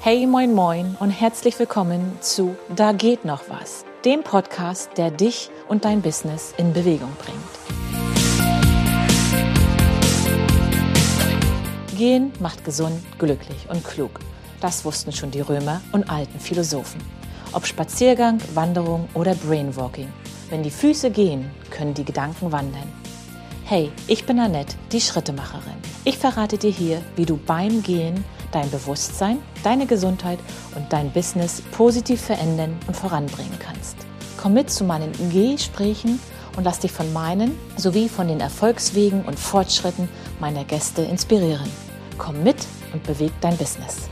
Hey, moin, moin und herzlich willkommen zu Da geht noch was, dem Podcast, der dich und dein Business in Bewegung bringt. Gehen macht gesund, glücklich und klug. Das wussten schon die Römer und alten Philosophen. Ob Spaziergang, Wanderung oder Brainwalking. Wenn die Füße gehen, können die Gedanken wandern. Hey, ich bin Annette, die Schrittemacherin. Ich verrate dir hier, wie du beim Gehen dein Bewusstsein, deine Gesundheit und dein Business positiv verändern und voranbringen kannst. Komm mit zu meinen Gesprächen und lass dich von meinen sowie von den Erfolgswegen und Fortschritten meiner Gäste inspirieren. Komm mit und beweg dein Business.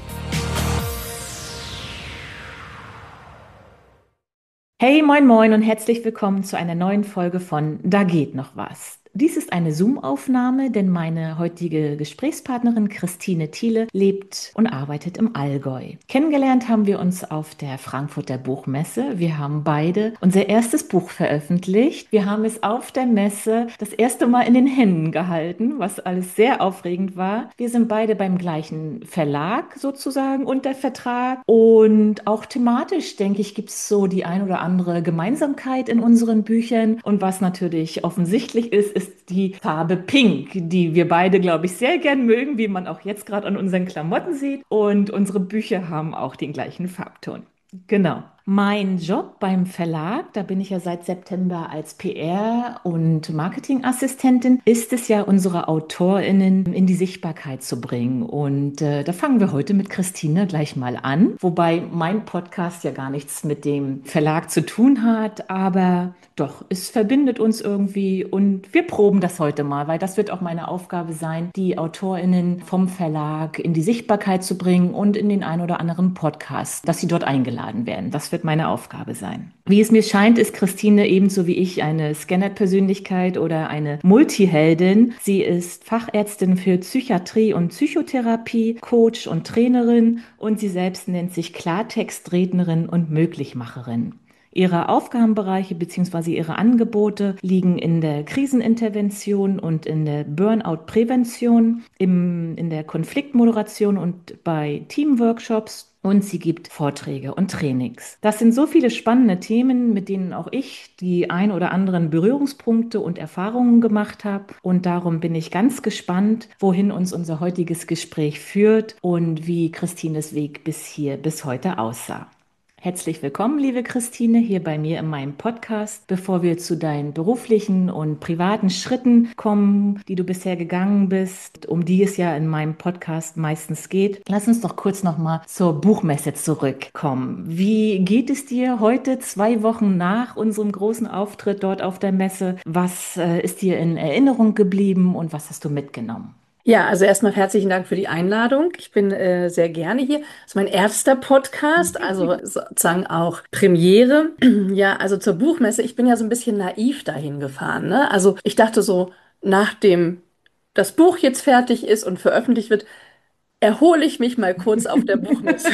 Hey, moin, moin und herzlich willkommen zu einer neuen Folge von Da geht noch was. Dies ist eine Zoom-Aufnahme, denn meine heutige Gesprächspartnerin Christine Thiele lebt und arbeitet im Allgäu. Kennengelernt haben wir uns auf der Frankfurter Buchmesse. Wir haben beide unser erstes Buch veröffentlicht. Wir haben es auf der Messe das erste Mal in den Händen gehalten, was alles sehr aufregend war. Wir sind beide beim gleichen Verlag sozusagen unter Vertrag und auch thematisch, denke ich, gibt es so die ein oder andere Gemeinsamkeit in unseren Büchern. Und was natürlich offensichtlich ist die Farbe Pink, die wir beide, glaube ich, sehr gern mögen, wie man auch jetzt gerade an unseren Klamotten sieht. Und unsere Bücher haben auch den gleichen Farbton. Genau. Mein Job beim Verlag, da bin ich ja seit September als PR- und Marketingassistentin, ist es ja, unsere AutorInnen in die Sichtbarkeit zu bringen. Und da fangen wir heute mit Christine gleich mal an. Wobei mein Podcast ja gar nichts mit dem Verlag zu tun hat, aber doch, es verbindet uns irgendwie und wir proben das heute mal, weil das wird auch meine Aufgabe sein, die AutorInnen vom Verlag in die Sichtbarkeit zu bringen und in den ein oder anderen Podcast, dass sie dort eingeladen werden. Das wird meine Aufgabe sein. Wie es mir scheint, ist Christine ebenso wie ich eine Scanner-Persönlichkeit oder eine Multiheldin. Sie ist Fachärztin für Psychiatrie und Psychotherapie, Coach und Trainerin und sie selbst nennt sich Klartextrednerin und Möglichmacherin. Ihre Aufgabenbereiche bzw. ihre Angebote liegen in der Krisenintervention und in der Burnout-Prävention, in der Konfliktmoderation und bei Teamworkshops. Und sie gibt Vorträge und Trainings. Das sind so viele spannende Themen, mit denen auch ich die ein oder anderen Berührungspunkte und Erfahrungen gemacht habe. Und darum bin ich ganz gespannt, wohin uns unser heutiges Gespräch führt und wie Christines Weg bis heute aussah. Herzlich willkommen, liebe Christine, hier bei mir in meinem Podcast. Bevor wir zu deinen beruflichen und privaten Schritten kommen, die du bisher gegangen bist, um die es ja in meinem Podcast meistens geht, lass uns doch kurz nochmal zur Buchmesse zurückkommen. Wie geht es dir heute, 2 Wochen nach unserem großen Auftritt dort auf der Messe? Was ist dir in Erinnerung geblieben und was hast du mitgenommen? Ja, also erstmal herzlichen Dank für die Einladung. Ich bin sehr gerne hier. Das ist mein erster Podcast, also sozusagen auch Premiere. Ja, also zur Buchmesse. Ich bin ja so ein bisschen naiv dahin gefahren, ne? Also ich dachte so, nachdem das Buch jetzt fertig ist und veröffentlicht wird, erhole ich mich mal kurz auf der Buchmesse.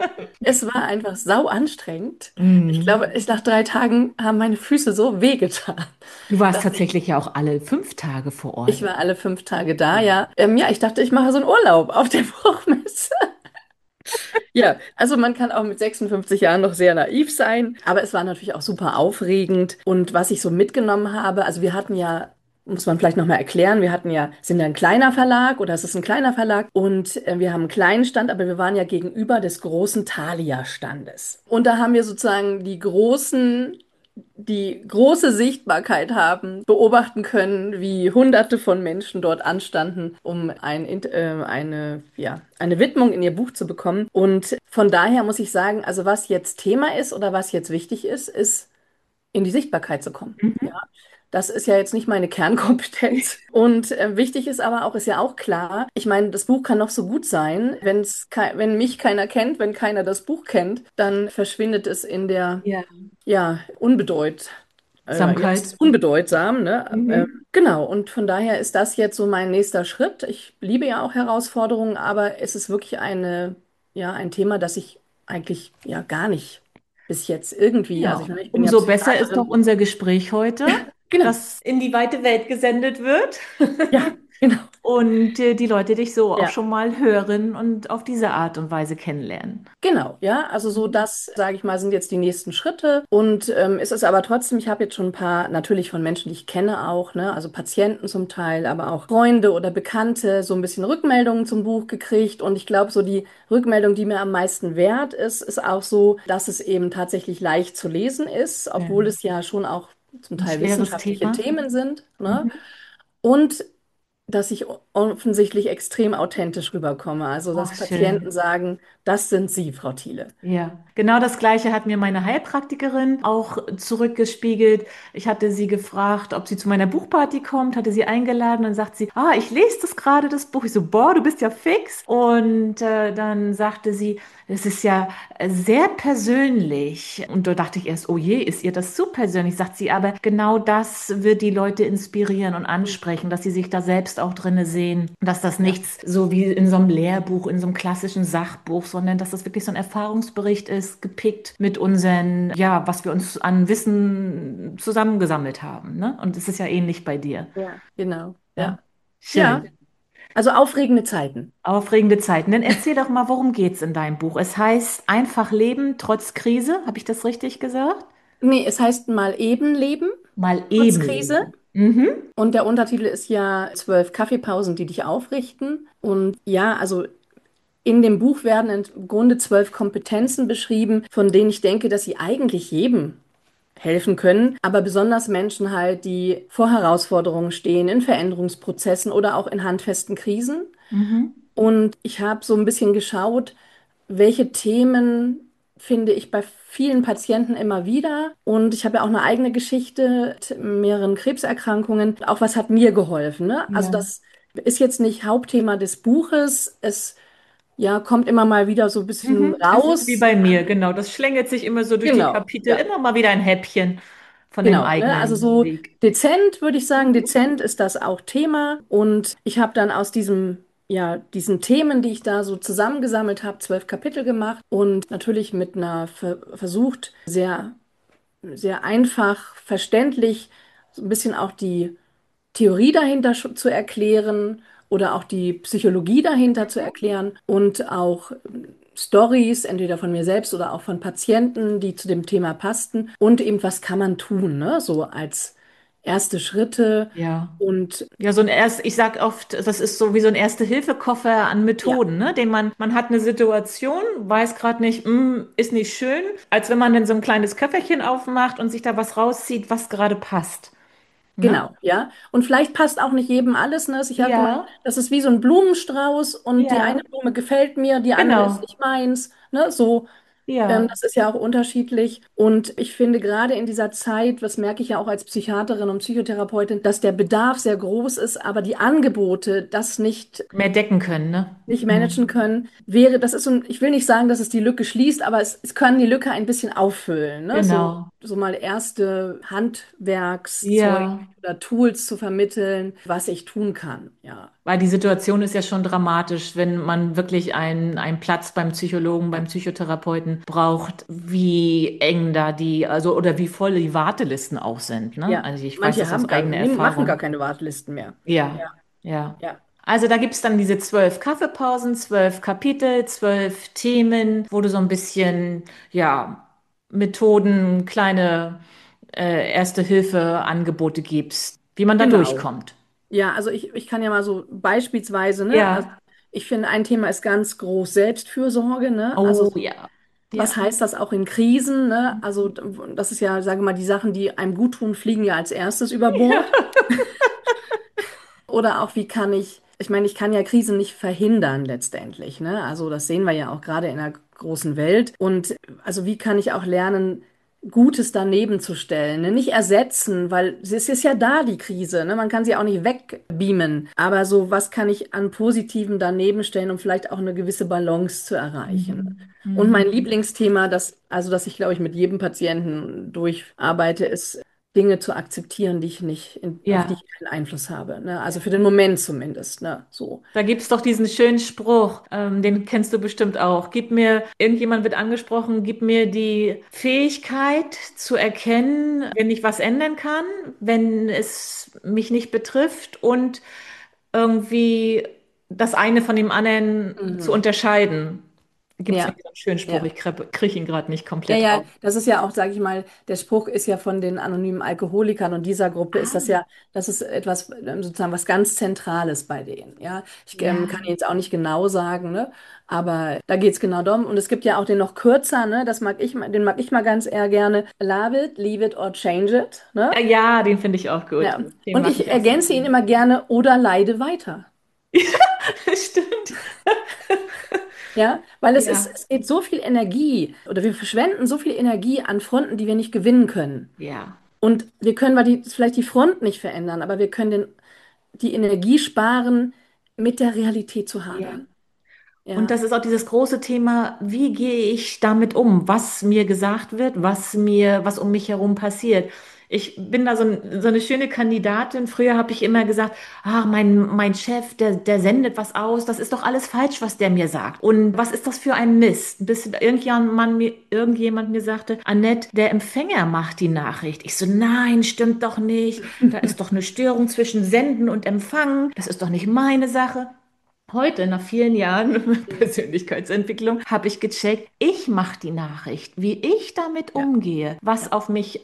Es war einfach sau anstrengend. Ich Mm. glaube, nach 3 Tagen haben meine Füße so wehgetan, Du warst dass tatsächlich ja auch alle 5 Tage vor ich Ort. war alle 5 Tage da, ja. Ja, ich dachte, ich mache so einen Urlaub auf der Buchmesse. Ja, also man kann auch mit 56 Jahren noch sehr naiv sein, aber es war natürlich auch super aufregend. Und was ich so mitgenommen habe, also wir hatten ja, muss man vielleicht nochmal erklären, sind ja ein kleiner Verlag oder es ist ein kleiner Verlag und wir haben einen kleinen Stand, aber wir waren ja gegenüber des großen Thalia-Standes. Und da haben wir sozusagen die große Sichtbarkeit haben, beobachten können, wie Hunderte von Menschen dort anstanden, um eine Widmung in ihr Buch zu bekommen. Und von daher muss ich sagen, also was jetzt Thema ist oder was jetzt wichtig ist in die Sichtbarkeit zu kommen. Mhm. Ja, das ist ja jetzt nicht meine Kernkompetenz. Und wichtig ist aber auch, ist ja auch klar, ich meine, das Buch kann noch so gut sein, wenn mich keiner kennt, wenn keiner das Buch kennt, dann verschwindet es in der, Ja. ja, es Samkeit. ist unbedeutsam, ne? Mhm. Genau, und von daher ist das jetzt so mein nächster Schritt. Ich liebe ja auch Herausforderungen, aber es ist wirklich ein Thema, das ich eigentlich ja gar nicht bis jetzt irgendwie, also ich Ja, meine, ich bin ja umso besser ist doch Psychiaterin. unser Gespräch heute, Genau. das in die weite Welt gesendet wird. Ja, Genau. und die Leute dich so auch Ja. schon mal hören und auf diese Art und Weise kennenlernen. Genau, ja, also so das, sage ich mal, sind jetzt die nächsten Schritte. Und es ist aber trotzdem, ich habe jetzt schon ein paar, natürlich von Menschen, die ich kenne auch, ne, also Patienten zum Teil, aber auch Freunde oder Bekannte, so ein bisschen Rückmeldungen zum Buch gekriegt. Und ich glaube, so die Rückmeldung, die mir am meisten wert ist, ist auch so, dass es eben tatsächlich leicht zu lesen ist, obwohl Schön. es ja schon auch zum Ein Teil schweres wissenschaftliche Thema. Themen sind, ne? Mhm. Und dass ich offensichtlich extrem authentisch rüberkomme. Also, Ach, dass Patienten schön. sagen, das sind Sie, Frau Thiele. Ja, genau das Gleiche hat mir meine Heilpraktikerin auch zurückgespiegelt. Ich hatte sie gefragt, ob sie zu meiner Buchparty kommt, hatte sie eingeladen. Dann sagt sie, ich lese das gerade, das Buch. Ich so, boah, du bist ja fix. Und dann sagte sie, es ist ja sehr persönlich. Und da dachte ich erst, oh je, ist ihr das zu persönlich? Sagt sie, aber genau das wird die Leute inspirieren und ansprechen, dass sie sich da selbst auch drinne sehen, dass das Ja, nichts so wie in so einem Lehrbuch, in so einem klassischen Sachbuch, sondern dass das wirklich so ein Erfahrungsbericht ist, gepickt mit unseren, ja, was wir uns an Wissen zusammengesammelt haben, ne? Und es ist ja ähnlich bei dir. ja, genau. Ja, Ja, ja, schön. also aufregende Zeiten. Aufregende Zeiten. Dann erzähl doch mal, worum geht's in deinem Buch? Es heißt einfach leben trotz Krise. Habe ich das richtig gesagt? Nee, es heißt mal eben leben, Mal trotz eben Krise. leben. Mhm. Und der Untertitel ist ja 12 Kaffeepausen, die dich aufrichten. Und ja, also in dem Buch werden im Grunde 12 Kompetenzen beschrieben, von denen ich denke, dass sie eigentlich jedem helfen können, aber besonders Menschen halt, die vor Herausforderungen stehen, in Veränderungsprozessen oder auch in handfesten Krisen. Mhm. Und ich habe so ein bisschen geschaut, welche Themen finde ich bei vielen Patienten immer wieder. Und ich habe ja auch eine eigene Geschichte mit mehreren Krebserkrankungen. Auch was hat mir geholfen, ne? Also Ja. das ist jetzt nicht Hauptthema des Buches. Es ja, kommt immer mal wieder so ein bisschen Mhm. Es ist wie raus. bei mir, genau. Das schlängelt sich immer so durch die Genau, Kapitel, ja. immer mal wieder ein Häppchen von dem Genau, ne? Also eigenen so Weg. dezent würde ich sagen, Mhm. dezent ist das auch Thema. Und ich habe dann aus diesen Themen, die ich da so zusammengesammelt habe, 12 Kapitel gemacht und natürlich mit einer versucht, sehr einfach, verständlich, so ein bisschen auch die Theorie dahinter zu erklären oder auch die Psychologie dahinter zu erklären und auch Stories, entweder von mir selbst oder auch von Patienten, die zu dem Thema passten und eben, was kann man tun, ne? So als erste Schritte Ja. und Ja, ich sag oft, das ist so wie so ein Erste-Hilfe-Koffer an ja, Methoden, ne? Man hat eine Situation, weiß gerade nicht, ist nicht schön, als wenn man dann so ein kleines Köfferchen aufmacht und sich da was rauszieht, was gerade passt, ne? genau, ja. Und vielleicht passt auch nicht jedem alles, ne? Ich habe gemeint, Ja, das ist wie so ein Blumenstrauß und die eine ja, Blume gefällt mir, die andere ist genau. nicht meins, ne? So. Ja. Das ist ja auch unterschiedlich. Und ich finde gerade in dieser Zeit, was merke ich ja auch als Psychiaterin und Psychotherapeutin, dass der Bedarf sehr groß ist, aber die Angebote das Mehr decken können, ne? nicht managen Mhm. können, das ist so, ich will nicht sagen, dass es die Lücke schließt, aber es kann die Lücke ein bisschen auffüllen, ne? Genau. So mal erste Handwerkszeug Ja. oder Tools zu vermitteln, was ich tun kann. Ja, Weil die Situation ist ja schon dramatisch, wenn man wirklich einen Platz beim Psychologen, beim ja, Psychotherapeuten braucht, wie eng da also oder wie voll die Wartelisten auch sind, ne? ja. Also ich weiß Manche das aus eigener machen gar Erfahrung. keine Wartelisten mehr. Ja, Ja, ja. ja. Also da gibt's dann diese 12 Kaffeepausen, 12 Kapitel, 12 Themen, wo du so ein bisschen, ja, Methoden, kleine Erste-Hilfe-Angebote gibst, wie man da Genau. durchkommt. Ja, also ich kann ja mal so beispielsweise, ne, also Ja. ich finde, ein Thema ist ganz groß Selbstfürsorge, ne? Also Oh so, ja. was Ja. heißt das auch in Krisen, ne? Also das ist ja, sage mal, die Sachen, die einem gut tun, fliegen ja als erstes über Bord. Oder auch, ich meine, ich kann ja Krisen nicht verhindern letztendlich, ne? Also das sehen wir ja auch gerade in der großen Welt. Und also wie kann ich auch lernen, Gutes daneben zu stellen, ne? Nicht ersetzen, weil es ist ja da, die Krise, ne? Man kann sie auch nicht wegbeamen. Aber so, was kann ich an Positiven daneben stellen, um vielleicht auch eine gewisse Balance zu erreichen? Mhm. Und mein Mhm. Lieblingsthema, das ich, glaube ich, mit jedem Patienten durcharbeite, ist Dinge zu akzeptieren, auf die Ja, ich keinen Einfluss habe. Ne? Also für den Moment zumindest. Ne? So. da gibt's doch diesen schönen Spruch, den kennst du bestimmt auch. Irgendjemand wird angesprochen, gib mir die Fähigkeit zu erkennen, wenn ich was ändern kann, wenn es mich nicht betrifft und irgendwie das eine von dem anderen zu Mhm. unterscheiden. Gibt es Ja, irgendwie so einen schönen Spruch, ja. ich kriege ihn gerade nicht Ja, komplett ja, raus. das ist ja auch, sage ich mal, der Spruch ist ja von den anonymen Alkoholikern und dieser Gruppe ist das Ah, ja, das ist etwas, sozusagen was ganz Zentrales bei denen. Ja, ich kann ja. jetzt auch nicht genau sagen, ne? Aber da geht es genau darum. Und es gibt ja auch den noch kürzer, ne? Den mag ich mal ganz eher gerne. Love it, leave it or change it, ne? Ja, den finde ich auch gut. Ja. Den Und mag ich ich auch sehr ergänze ihn gerne. immer gerne oder leide weiter. Stimmt. Ja, weil Ja, es geht so viel Energie oder wir verschwenden so viel Energie an Fronten, die wir nicht gewinnen können. ja, Und wir können vielleicht die Front nicht verändern, aber wir können die Energie sparen, mit der Realität zu ja. hadern. Und Ja. das ist auch dieses große Thema, wie gehe ich damit um, was mir gesagt wird, was um mich herum passiert. Ich bin da so eine schöne Kandidatin. Früher habe ich immer gesagt, mein Chef, der sendet was aus, das ist doch alles falsch, was der mir sagt. Und was ist das für ein Mist? Bis irgendjemand mir sagte, Annette, der Empfänger macht die Nachricht. Ich so, nein, stimmt doch nicht. Da ist doch eine Störung zwischen Senden und Empfangen. Das ist doch nicht meine Sache. Heute, nach vielen Jahren Persönlichkeitsentwicklung, habe ich gecheckt, ich mache die Nachricht, wie ich damit Ja, umgehe, was ja. auf mich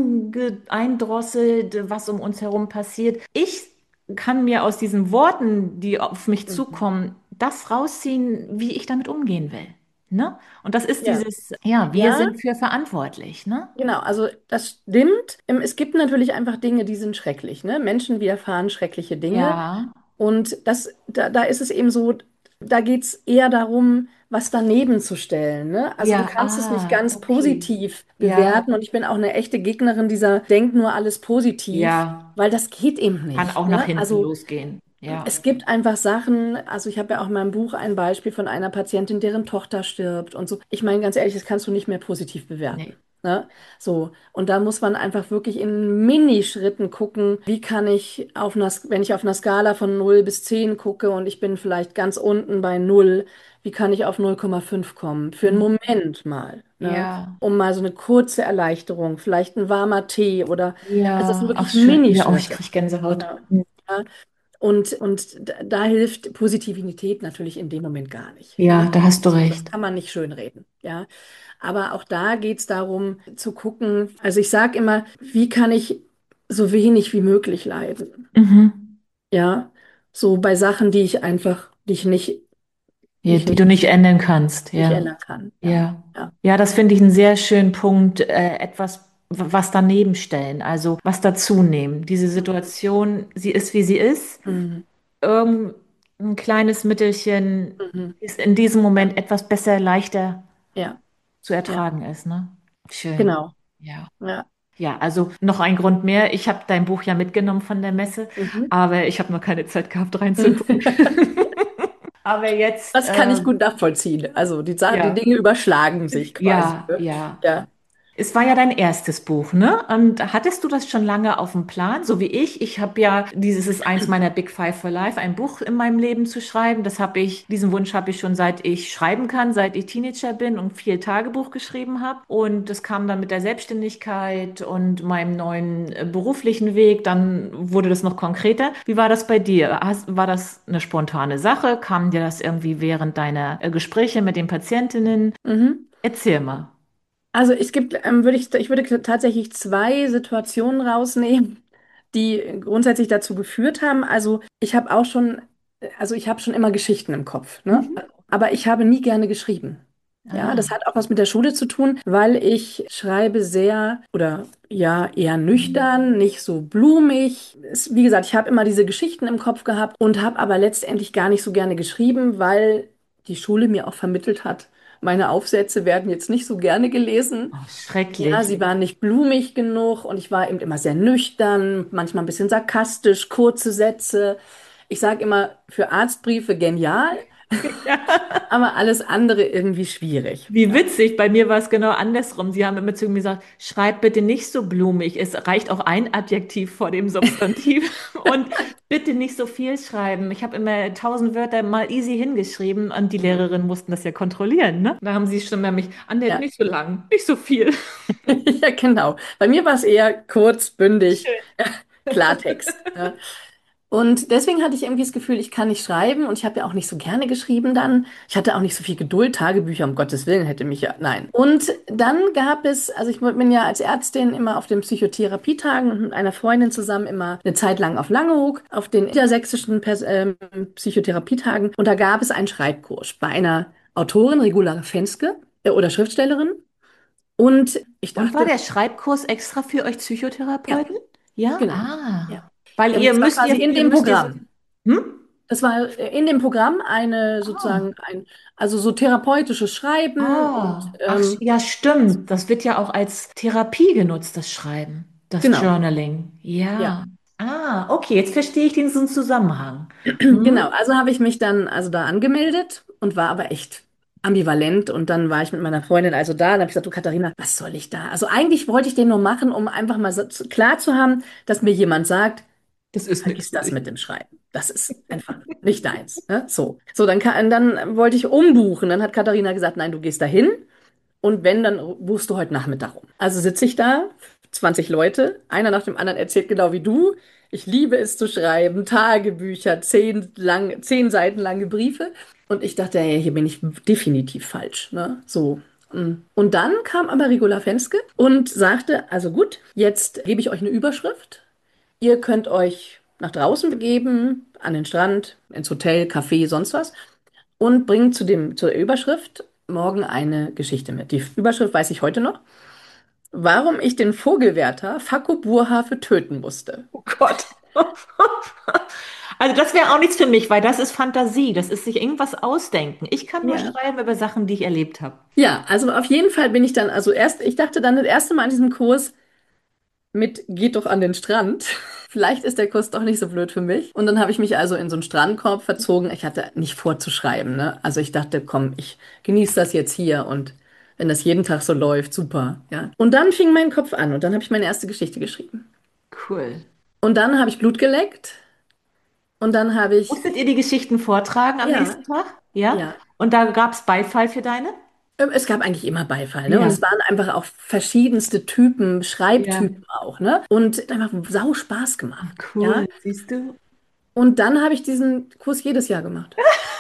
eindrosselt, was um uns herum passiert. Ich kann mir aus diesen Worten, die auf mich Mhm. zukommen, das rausziehen, wie ich damit umgehen will. Ne? Und das ist Ja, dieses, ja, wir ja, sind für verantwortlich. Ne? genau. Also das stimmt. Es gibt natürlich einfach Dinge, die sind schrecklich, ne? Menschen widerfahren schreckliche Dinge. Ja, Und da ist es eben so, da geht es eher darum, was daneben zu stellen. Ne? Also du ja, kannst es nicht ganz okay. positiv Ja, bewerten und ich bin auch eine echte Gegnerin dieser Denk nur alles positiv, ja, weil das geht eben kann nicht. auch nach Ne? hinten Also losgehen. Ja, es gibt einfach Sachen, also ich habe ja auch in meinem Buch ein Beispiel von einer Patientin, deren Tochter stirbt und so. Ich meine, ganz ehrlich, das kannst du nicht mehr positiv bewerten. nee. Ne? So, und da muss man einfach wirklich in Minischritten gucken, wie kann ich wenn ich auf einer Skala von 0 bis 10 gucke und ich bin vielleicht ganz unten bei 0, wie kann ich auf 0,5 kommen? Für einen Mhm. Moment mal, ne? Ja, Um mal so eine kurze Erleichterung, vielleicht ein warmer Tee oder, also das sind ja, ach wirklich schön. Ja, oh, ich Minischritte. kriege Gänsehaut. Ja. Ja. Und da hilft Positivität natürlich in dem Moment gar nicht. Ja, Ne? da hast du So, das recht. kann man nicht schönreden. Ja? Aber auch da geht es darum zu gucken, also ich sage immer, wie kann ich so wenig wie möglich leiden? Mhm. Ja, so bei Sachen, die Ja, ich die du nicht ändern kannst. nicht Ja, ändern kann. Ja, ja. ja. Ja, das finde ich einen sehr schönen Punkt. Etwas, was daneben stellen, also was dazu nehmen. Diese Situation, sie ist, wie sie ist. Mhm. Irgendein kleines Mittelchen Mhm. ist in diesem Ja, Moment etwas besser, leichter ja, zu ja, ertragen ist, ne? Schön. genau. Ja. Ja. Ja, also noch ein Grund mehr. Ich habe dein Buch ja mitgenommen von der Messe, Mhm. aber ich habe noch keine Zeit gehabt reinzugucken. Aber jetzt, Das kann ich gut nachvollziehen. Also die ja, Dinge überschlagen sich quasi. ja, Ne? ja. Ja. Es war ja dein erstes Buch, ne? Und hattest du das schon lange auf dem Plan, so wie ich? Ich habe ja, dieses ist eins meiner Big Five for Life, ein Buch in meinem Leben zu schreiben. Diesen Wunsch habe ich schon seit ich schreiben kann, seit ich Teenager bin und viel Tagebuch geschrieben habe. Und das kam dann mit der Selbstständigkeit und meinem neuen beruflichen Weg. Dann wurde das noch konkreter. Wie war das bei dir? War das eine spontane Sache? Kam dir das irgendwie während deiner Gespräche mit den Patientinnen? Mhm. Erzähl mal. Also ich würde tatsächlich zwei Situationen rausnehmen, die grundsätzlich dazu geführt haben. Also ich habe schon immer Geschichten im Kopf, ne? Mhm. Aber ich habe nie gerne geschrieben. Ja, das Ah. hat auch was mit der Schule zu tun, weil ich schreibe sehr oder ja eher nüchtern, nicht so blumig. Wie gesagt, ich habe immer diese Geschichten im Kopf gehabt und habe aber letztendlich gar nicht so gerne geschrieben, weil die Schule mir auch vermittelt hat, meine Aufsätze werden jetzt nicht so gerne gelesen. Oh, Ja, schrecklich. sie waren nicht blumig genug und ich war eben immer sehr nüchtern, manchmal ein bisschen sarkastisch, kurze Sätze. Ich sage immer, für Arztbriefe genial, Ja. aber alles andere irgendwie schwierig. Wie Ja, witzig, bei mir war es genau andersrum. Sie haben immer zu mir gesagt, schreib bitte nicht so blumig. Es reicht auch ein Adjektiv vor dem Substantiv. Und bitte nicht so viel schreiben. Ich habe immer 1000 Wörter mal easy hingeschrieben und die mhm. Lehrerinnen mussten das ja kontrollieren, ne? Da haben sie schon bei mich, Annette, Ja. nicht so lang, nicht so viel. Ja, genau. Bei mir war es eher kurz, bündig, Schön. Klartext. Ja. Und deswegen hatte ich irgendwie das Gefühl, ich kann nicht schreiben und ich habe ja auch nicht so gerne geschrieben dann. Ich hatte auch nicht so viel Geduld, Tagebücher, um Gottes Willen, hätte mich ja, nein. Und dann gab es, also ich bin ja als Ärztin immer auf den Psychotherapietagen und mit einer Freundin zusammen immer eine Zeit lang auf Langeoog, auf den niedersächsischen Psychotherapietagen. Und da gab es einen Schreibkurs bei einer Autorin, Regula Fenske, oder Schriftstellerin. Und ich Und war dachte, der Schreibkurs extra für euch ja, Psychotherapeuten? Ja, genau. Ja. weil Ja, das war quasi in ihr dem müsst ihr so, Programm. hm? Das war in dem Programm eine Ah, sozusagen also so therapeutisches Schreiben und ach, ja, stimmt. Das wird ja auch als Therapie genutzt, das Schreiben, das genau, Journaling. ja. Ja. Ah, okay, jetzt verstehe ich diesen Zusammenhang. Genau, Hm? also habe ich mich dann also da angemeldet und war aber echt ambivalent und dann war ich mit meiner Freundin also da und habe ich gesagt, du Katharina, was soll ich da? Also eigentlich wollte ich den nur machen, um einfach mal so, klar zu haben, dass mir jemand sagt, Das ist nichts vergiss für das dich. mit dem Schreiben. Das ist einfach nicht deins. Ne? So, so dann wollte ich umbuchen. Dann hat Katharina gesagt, nein, du gehst dahin. Und wenn, dann buchst du heute Nachmittag rum. Also sitze ich da, 20 Leute, einer nach dem anderen erzählt genau wie du. Ich liebe es zu schreiben, Tagebücher, 10 Seiten lange Briefe. Und ich dachte, hey, hier bin ich definitiv falsch. Ne? So. Und dann kam aber Regula Fenske und sagte, also gut, jetzt gebe ich euch eine Überschrift. Ihr könnt euch nach draußen begeben, an den Strand, ins Hotel, Café, sonst was und bringt zur Überschrift morgen eine Geschichte mit. Die Überschrift weiß ich heute noch. Warum ich den Vogelwärter Fakko Burhafe töten musste. Oh Gott. Also das wäre auch nichts für mich, weil das ist Fantasie, das ist sich irgendwas ausdenken. Ich kann nur Ja. schreiben über Sachen, die ich erlebt habe. Ja, also auf jeden Fall bin ich dann, also erst, ich dachte dann das erste Mal an diesem Kurs mit geht doch an den Strand. Vielleicht ist der Kurs doch nicht so blöd für mich. Und dann habe ich mich also in so einen Strandkorb verzogen. Ich hatte nicht vor zu schreiben, ne? Also ich dachte, komm, ich genieße das jetzt hier und wenn das jeden Tag so läuft, super, ja. Und dann fing mein Kopf an und dann habe ich meine erste Geschichte geschrieben. Cool. Und dann habe ich Blut geleckt und dann habe ich, Musstet ihr die Geschichten vortragen am ja, nächsten Tag? Ja. ja. Und da gab es Beifall für deine? Es gab eigentlich immer Beifall, ne? Und Ja. es waren einfach auch verschiedenste Typen, Ja. Schreibtypen auch, ne? Und einfach sau Spaß Ah, gemacht, ja. cool, siehst du? Und dann habe ich diesen Kurs jedes Jahr gemacht.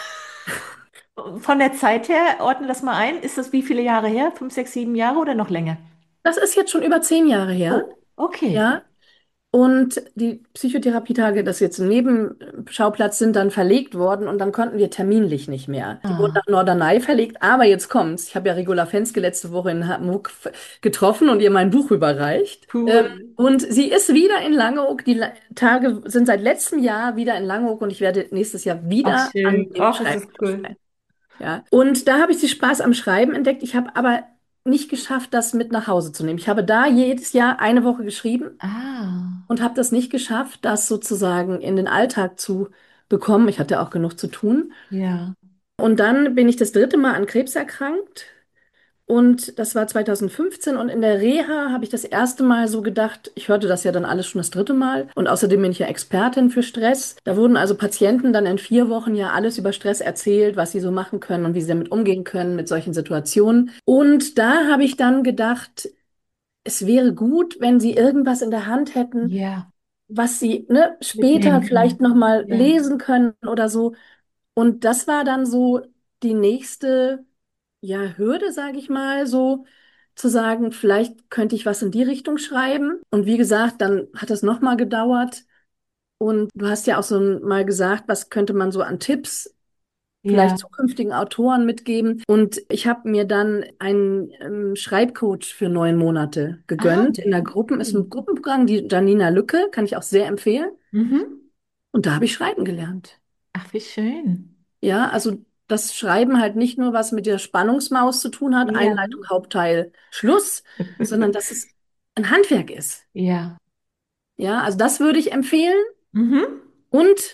Von der Zeit her, ordne das mal ein. Ist das wie viele Jahre her? 5, 6, 7 Jahre oder noch länger? Das ist jetzt schon über 10 Jahre her, Oh, okay. ja. Und die Psychotherapietage, das jetzt ein Nebenschauplatz sind, dann verlegt worden und dann konnten wir terminlich nicht mehr. Die wurden Ah, nach Norderney verlegt, aber jetzt kommt's. Ich habe ja Regula Fenske letzte Woche in Hamburg getroffen und ihr mein Buch überreicht. cool. Und sie ist wieder in Langeoog. Die Tage sind seit letztem Jahr wieder in Langeoog und ich werde nächstes Jahr Ach, wieder an schön. dem Ach, es ist Schreibtisch cool. sein. Ja. Und da habe ich den Spaß am Schreiben entdeckt. Ich habe aber nicht geschafft, das mit nach Hause zu nehmen. Ich habe da jedes Jahr eine Woche geschrieben Ah, und habe das nicht geschafft, das sozusagen in den Alltag zu bekommen. Ich hatte auch genug zu tun. ja. Und dann bin ich das dritte Mal an Krebs erkrankt. Und das war 2015 und in der Reha habe ich das erste Mal so gedacht, ich hörte das ja dann alles schon das dritte Mal und außerdem bin ich ja Expertin für Stress. Da wurden also Patienten dann in 4 Wochen ja alles über Stress erzählt, was sie so machen können und wie sie damit umgehen können mit solchen Situationen. Und da habe ich dann gedacht, es wäre gut, wenn sie irgendwas in der Hand hätten, Ja, was sie, ne, später mitnehmen vielleicht können. noch mal Ja. lesen können oder so. Und das war dann so die nächste, ja, Hürde, sage ich mal, so zu sagen, vielleicht könnte ich was in die Richtung schreiben. Und wie gesagt, dann hat das noch mal gedauert. Und du hast ja auch so mal gesagt, was könnte man so an Tipps vielleicht Ja. zukünftigen Autoren mitgeben. Und ich habe mir dann einen Schreibcoach für 9 Monate Ah, gegönnt. In der Gruppen ist cool. ein Gruppenprogramm, die Janina Lücke, kann ich auch sehr empfehlen. Mhm. Und da habe ich schreiben gelernt. Ach, wie schön. Ja, also das Schreiben halt nicht nur was mit der Spannungsmaus zu tun hat, Ja. Einleitung, Hauptteil, Schluss, sondern dass es ein Handwerk ist. Ja. Ja, also das würde ich empfehlen Mhm. und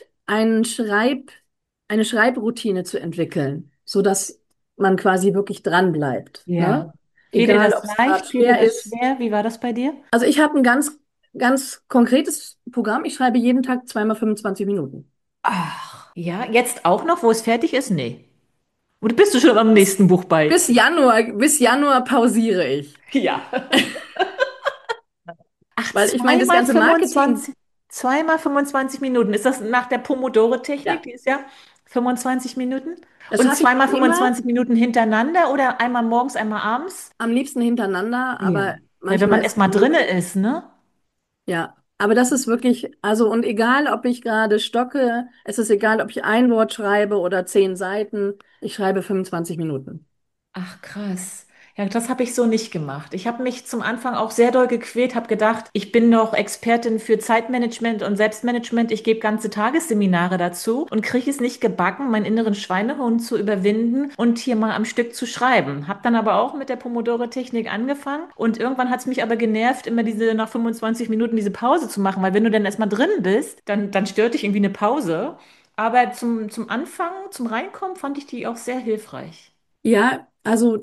eine Schreibroutine zu entwickeln, sodass man quasi wirklich dran bleibt, ne? Ja. Fiel dir Egal, das ob es gerade leicht? Fiel dir schwer das ist. schwer? Wie war das bei dir? Also ich habe ein ganz konkretes Programm. Ich schreibe jeden Tag zweimal 25 Minuten. Ach, ja, jetzt auch noch, wo es fertig ist? Nee. Oder bist du schon am Bis, nächsten Buch bei? bis Januar pausiere ich. Ja. Ach, Weil ich meine, das zweimal ganze Marketing, 25. Zweimal 25 Minuten. Ist das nach der Pomodoro-Technik? Ja, Die ist ja 25 Minuten. das Und schaffe ich zweimal dann immer, 25 Minuten hintereinander oder einmal morgens, einmal abends? am liebsten hintereinander, aber Ja. Weil wenn manchmal man ist erstmal es drinne ist, ne? ja, aber das ist wirklich, also und egal, ob ich gerade stocke, es ist egal, ob ich ein Wort schreibe oder 10 Seiten, ich schreibe 25 Minuten. Ach, krass. Ja, das habe ich so nicht gemacht. Ich habe mich zum Anfang auch sehr doll gequält, habe gedacht, ich bin doch Expertin für Zeitmanagement und Selbstmanagement. Ich gebe ganze Tagesseminare dazu und kriege es nicht gebacken, meinen inneren Schweinehund zu überwinden und hier mal am Stück zu schreiben. Habe dann aber auch mit der Pomodoro-Technik angefangen und irgendwann hat es mich aber genervt, immer diese nach 25 Minuten diese Pause zu machen, weil wenn du dann erstmal drin bist, dann stört dich irgendwie eine Pause. Aber zum Anfang, zum Reinkommen fand ich die auch sehr hilfreich. Ja, also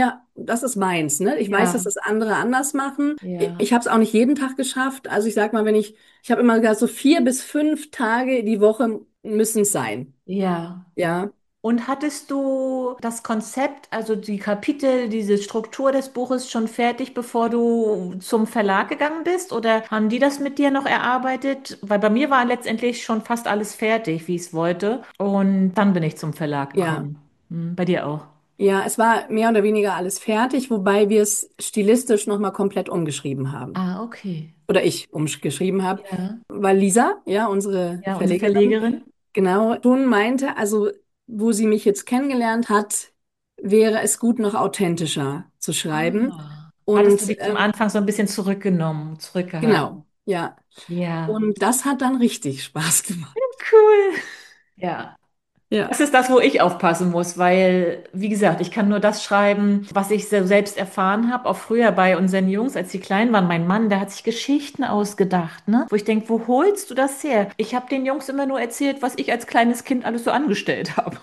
das ist meins, ne? Ich weiß, Ja, dass das andere anders machen. ja, Ich habe es auch nicht jeden Tag geschafft. Also ich sag mal, ich habe immer gesagt, so 4 bis 5 Tage die Woche müssen es sein. ja. Ja. Und hattest du das Konzept, also die Kapitel, diese Struktur des Buches schon fertig, bevor du zum Verlag gegangen bist? Oder haben die das mit dir noch erarbeitet? Weil bei mir war letztendlich schon fast alles fertig, wie ich es wollte. Und dann bin ich zum Verlag Ja. gekommen. Bei dir auch. Ja, es war mehr oder weniger alles fertig, wobei wir es stilistisch nochmal komplett umgeschrieben haben. Ah, okay. Oder ich umgeschrieben habe, Ja, weil Lisa, ja, unsere ja, unsere Verlegerin, Verlegerin. genau, schon meinte, also wo sie mich jetzt kennengelernt hat, wäre es gut, noch authentischer zu schreiben. Ah. Hattest du Und dich zum Anfang so ein bisschen zurückgenommen, zurückgehalten? genau, ja. Ja. Und das hat dann richtig Spaß gemacht. Cool. Ja. Ja. Das ist das, wo ich aufpassen muss, weil, wie gesagt, ich kann nur das schreiben, was ich selbst erfahren habe. Auch früher bei unseren Jungs, als die klein waren. Mein Mann, der hat sich Geschichten ausgedacht, ne? Wo ich denke, wo holst du das her? Ich habe den Jungs immer nur erzählt, was ich als kleines Kind alles so angestellt habe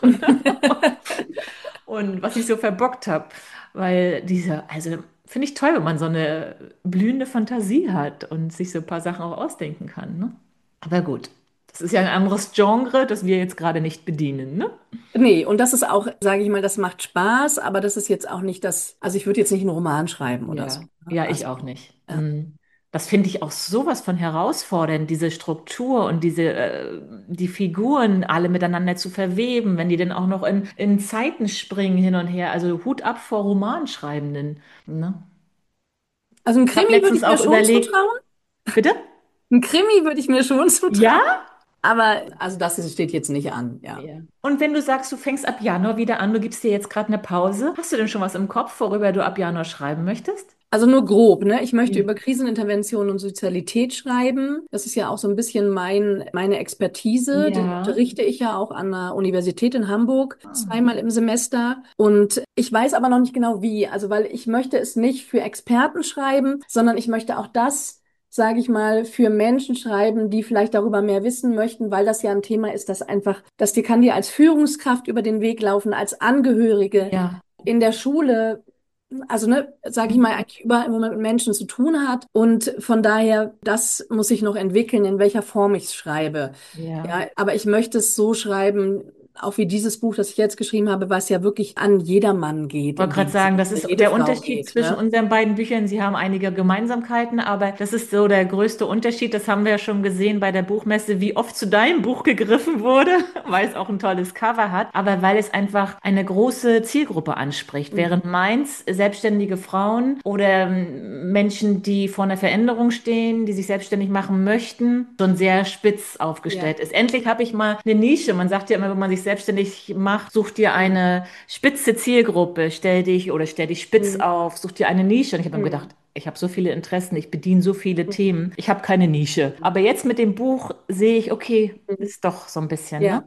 und was ich so verbockt habe. Weil also finde ich toll, wenn man so eine blühende Fantasie hat und sich so ein paar Sachen auch ausdenken kann, ne? Aber gut, das ist ja ein anderes Genre, das wir jetzt gerade nicht bedienen, ne? Nee, und das ist auch, sage ich mal, das macht Spaß, aber das ist jetzt auch nicht das, also ich würde jetzt nicht einen Roman schreiben oder so. Ja, Ne? ja, ich Also, auch nicht. ja. Das finde ich auch sowas von herausfordernd, diese Struktur und die Figuren alle miteinander zu verweben, wenn die dann auch noch in Zeiten springen hin und her. Also Hut ab vor Romanschreibenden. Ne? Also ein Ich habe Krimi würde letztens ich mir auch schon überlegt, zutrauen. bitte? Ein Krimi würde ich mir schon Ja? zutrauen. Aber also steht jetzt nicht an, ja. Ja. Und wenn du sagst, du fängst ab Januar wieder an, du gibst dir jetzt gerade eine Pause, hast du denn schon was im Kopf, worüber du ab Januar schreiben möchtest? Also nur grob, ne? Ich möchte Ja. über Krisenintervention und Sozialität schreiben. Das ist ja auch so ein bisschen meine Expertise. Die Ja. unterrichte ich ja auch an der Universität in Hamburg Ah, zweimal im Semester. Und ich weiß aber noch nicht genau wie. Also, weil ich möchte es nicht für Experten schreiben, sondern ich möchte auch das, sage ich mal, für Menschen schreiben, die vielleicht darüber mehr wissen möchten, weil das ja ein Thema ist, kann dir als Führungskraft über den Weg laufen, als Angehörige ja. in der Schule, also ne, sage ich mal, eigentlich überall, wo man mit Menschen zu tun hat. Und von daher, das muss ich noch entwickeln, in welcher Form ich es schreibe. Ja. Ja, aber ich möchte es so schreiben, auch wie dieses Buch, das ich jetzt geschrieben habe, was ja wirklich an jedermann geht, Wollte in gerade dem sagen, Sinne, das ist jede der Frau Unterschied geht, zwischen ne? unseren beiden Büchern. Sie haben einige Gemeinsamkeiten, aber das ist so der größte Unterschied. Das haben wir ja schon gesehen bei der Buchmesse, wie oft zu deinem Buch gegriffen wurde, weil es auch ein tolles Cover hat, aber weil es einfach eine große Zielgruppe anspricht. Mhm. Während meins selbstständige Frauen oder Menschen, die vor einer Veränderung stehen, die sich selbstständig machen möchten, schon sehr spitz Ja. aufgestellt ist. Endlich habe ich mal eine Nische. Man sagt ja immer, wenn man sich selbstständig macht, such dir eine spitze Zielgruppe, stell dich spitz Mhm. auf, such dir eine Nische. Und ich habe mir gedacht, Mhm. ich habe so viele Interessen, ich bediene so viele Themen, ich habe keine Nische. Aber jetzt mit dem Buch sehe ich, okay, Mhm. ist doch so ein bisschen, ne? Ja.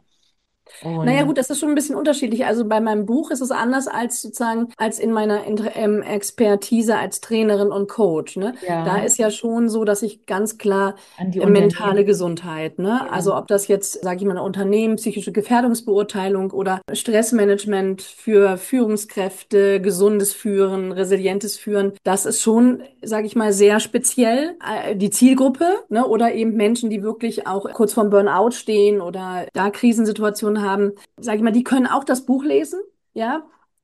Naja, Und gut, das ist schon ein bisschen unterschiedlich. Also bei meinem Buch ist es anders als sozusagen als in meiner Expertise als Trainerin und Coach. Ne? Da ja, ist ja schon so, dass ich ganz klar an die mentale Unternehmen. Gesundheit, ne? Ja, Also ob das jetzt, sage ich mal, ein Unternehmen, psychische Gefährdungsbeurteilung oder Stressmanagement für Führungskräfte, gesundes Führen, resilientes Führen, das ist schon, sage ich mal, sehr speziell. Die Zielgruppe, ne? Oder eben Menschen, die wirklich auch kurz vorm Burnout stehen oder da Krisensituationen haben, sage ich mal, die können auch das Buch lesen, ja.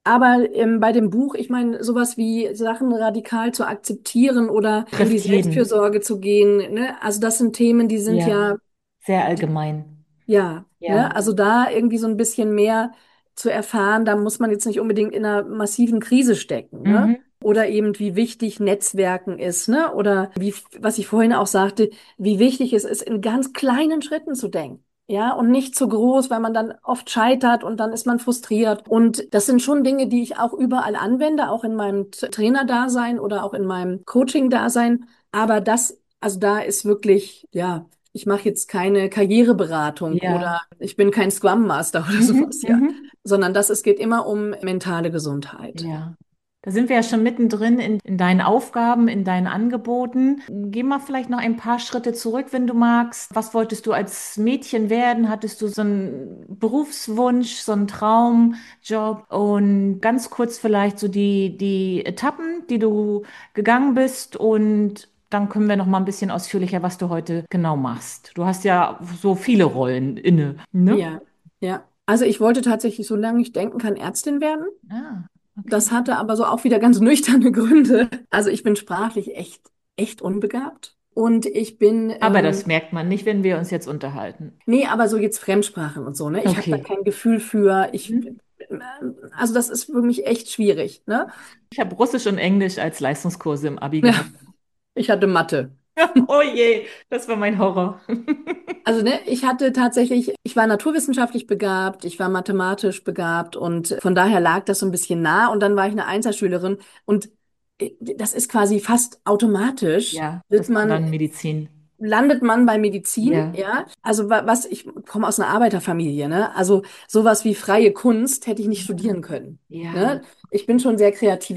Aber bei dem Buch, ich meine, sowas wie Sachen radikal zu akzeptieren oder in die Trifft jeden. Selbstfürsorge zu gehen, ne? Also das sind Themen, die sind Ja, ja, sehr die, allgemein. ja, ne? Ja. Also da irgendwie so ein bisschen mehr zu erfahren, da muss man jetzt nicht unbedingt in einer massiven Krise stecken, ne? Mhm. Oder eben wie wichtig Netzwerken ist, ne? Oder wie, was ich vorhin auch sagte, wie wichtig es ist, in ganz kleinen Schritten zu denken. Ja, und nicht zu groß, weil man dann oft scheitert und dann ist man frustriert. Und das sind schon Dinge, die ich auch überall anwende, auch in meinem Trainerdasein oder auch in meinem Coaching-Dasein. Aber das, also da ist wirklich, ja, ich mache jetzt keine Karriereberatung Ja. oder ich bin kein Scrum Master oder Mhm. sowas, ja, Mhm. sondern es geht immer um mentale Gesundheit. Ja. Da sind wir ja schon mittendrin in deinen Aufgaben, in deinen Angeboten. Geh mal vielleicht noch ein paar Schritte zurück, wenn du magst. Was wolltest du als Mädchen werden? Hattest du so einen Berufswunsch, so einen Traumjob? Und ganz kurz vielleicht so die Etappen, die du gegangen bist. Und dann können wir noch mal ein bisschen ausführlicher, was du heute genau machst. Du hast ja so viele Rollen inne, ne? Ja, ja. Also ich wollte tatsächlich, solange ich denken kann, Ärztin werden. Ah, okay. Das hatte aber so auch wieder ganz nüchterne Gründe. Also ich bin sprachlich echt unbegabt. Und ich bin, Aber das merkt man nicht, wenn wir uns jetzt unterhalten. nee, aber so jetzt Fremdsprachen und so, ne? Ich habe da Okay. kein Gefühl für. Mhm. Also das ist für mich echt schwierig, ne? Ich habe Russisch und Englisch als Leistungskurse im Abi Ja, gehabt. ich hatte Mathe. Oh je, das war mein Horror. Also, ne, ich hatte tatsächlich, ich war naturwissenschaftlich begabt, ich war mathematisch begabt und von daher lag das so ein bisschen nah und dann war ich eine Einserschülerin und das ist quasi fast automatisch, Ja, wird das war man, dann Medizin. landet man bei Medizin, Ja, ja. Also ich komme aus einer Arbeiterfamilie, ne? Also sowas wie freie Kunst hätte ich nicht studieren können, ja, ne? Ich bin schon sehr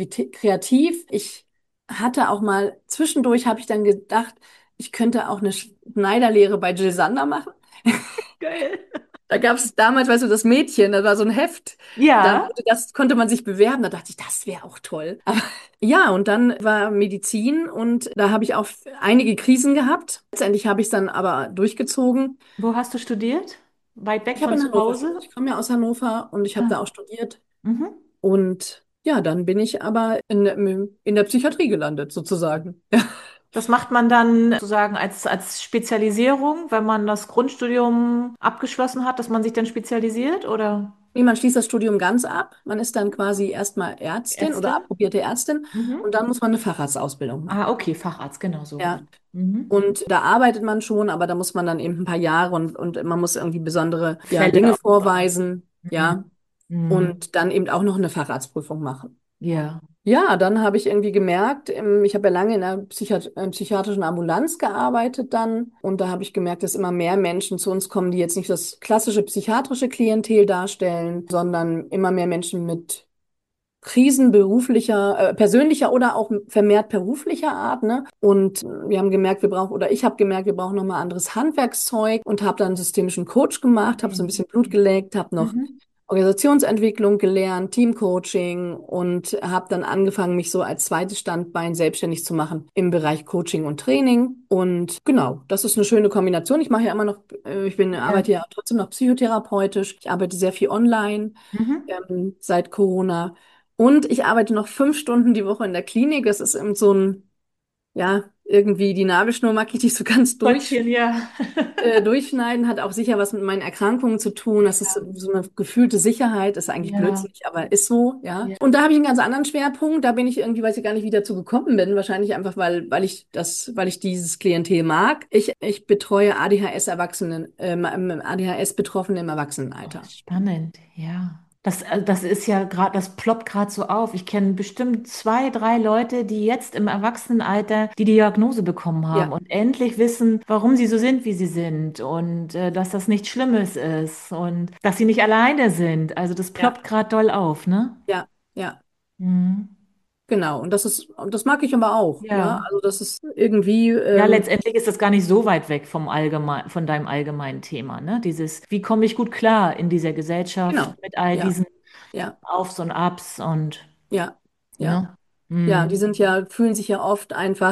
kreativ. Ich hatte auch mal, zwischendurch habe ich dann gedacht, ich könnte auch eine Schneiderlehre bei Jill Sander machen. geil. Da gab es damals, weißt du, das Mädchen, das war so ein Heft. Ja, Das konnte man sich bewerben. Da dachte ich, das wäre auch toll. Aber ja, und dann war Medizin und da habe ich auch einige Krisen gehabt. Letztendlich habe ich es dann aber durchgezogen. wo hast du studiert? Weit weg Ich habe von in zu Hannover studiert. Hause? Ich komme ja aus Hannover und ich habe da Ah, auch studiert. mhm. Und ja, dann bin ich aber in der Psychiatrie gelandet, sozusagen. Das macht man dann sozusagen als Spezialisierung, wenn man das Grundstudium abgeschlossen hat, dass man sich dann spezialisiert oder Nee, man schließt das Studium ganz ab. Man ist dann quasi erstmal Ärztin oder Ärztin? approbierte Ärztin Mhm. und dann muss man eine Facharztausbildung Ah, machen. okay, Facharzt, genau so rum. Ja. Mhm. Und da arbeitet man schon, aber da muss man dann eben ein paar Jahre und man muss irgendwie besondere, ja, Fälle Dinge auch. vorweisen, Mhm. ja, Mhm. und dann eben auch noch eine Facharztprüfung machen. Ja. Ja, dann habe ich irgendwie gemerkt, ich habe ja lange in einer psychiatrischen Ambulanz gearbeitet dann und da habe ich gemerkt, dass immer mehr Menschen zu uns kommen, die jetzt nicht das klassische psychiatrische Klientel darstellen, sondern immer mehr Menschen mit Krisen beruflicher, persönlicher oder auch vermehrt beruflicher Art, ne? Und wir haben gemerkt, oder ich habe gemerkt, wir brauchen nochmal anderes Handwerkszeug und habe dann einen systemischen Coach gemacht, habe so ein Mhm. bisschen Blut geleckt, habe noch Mhm. Organisationsentwicklung gelernt, Teamcoaching und habe dann angefangen, mich so als zweites Standbein selbstständig zu machen im Bereich Coaching und Training. Und genau, das ist eine schöne Kombination. Ich mache ja immer noch, Ja. arbeite ja trotzdem noch psychotherapeutisch. Ich arbeite sehr viel online, Mhm. seit Corona. Und ich arbeite noch 5 Stunden die Woche in der Klinik. Das ist eben so ein, ja, irgendwie die Nabelschnur mag ich nicht so ganz Gottchen, ja. durchschneiden, hat auch sicher was mit meinen Erkrankungen zu tun. Das ist Ja, so eine gefühlte Sicherheit, ist eigentlich ja, blödsinnig, aber ist so, ja. ja. Und da habe ich einen ganz anderen Schwerpunkt. Da bin ich irgendwie, weiß ich gar nicht, wie dazu gekommen bin. Wahrscheinlich einfach, weil ich dieses Klientel mag. Ich betreue ADHS-Erwachsenen, ADHS-Betroffene im Oh, Erwachsenenalter. spannend, ja. Das ist ja gerade, das ploppt gerade so auf. Ich kenne bestimmt zwei, drei Leute, die jetzt im Erwachsenenalter die Diagnose bekommen haben Ja, und endlich wissen, warum sie so sind, wie sie sind und dass das nichts Schlimmes ist und dass sie nicht alleine sind. Also das ja, ploppt gerade doll auf, ne? ja, ja. Mhm. Genau, und das mag ich aber auch, ja. Ja. Also das ist irgendwie, Ja, letztendlich ist das gar nicht so weit weg von deinem allgemeinen Thema, ne? Dieses, wie komme ich gut klar in dieser Gesellschaft genau, mit all ja, diesen ja, Aufs und Abs und, ja, ja. ne? Ja, die Mhm. fühlen sich ja oft einfach.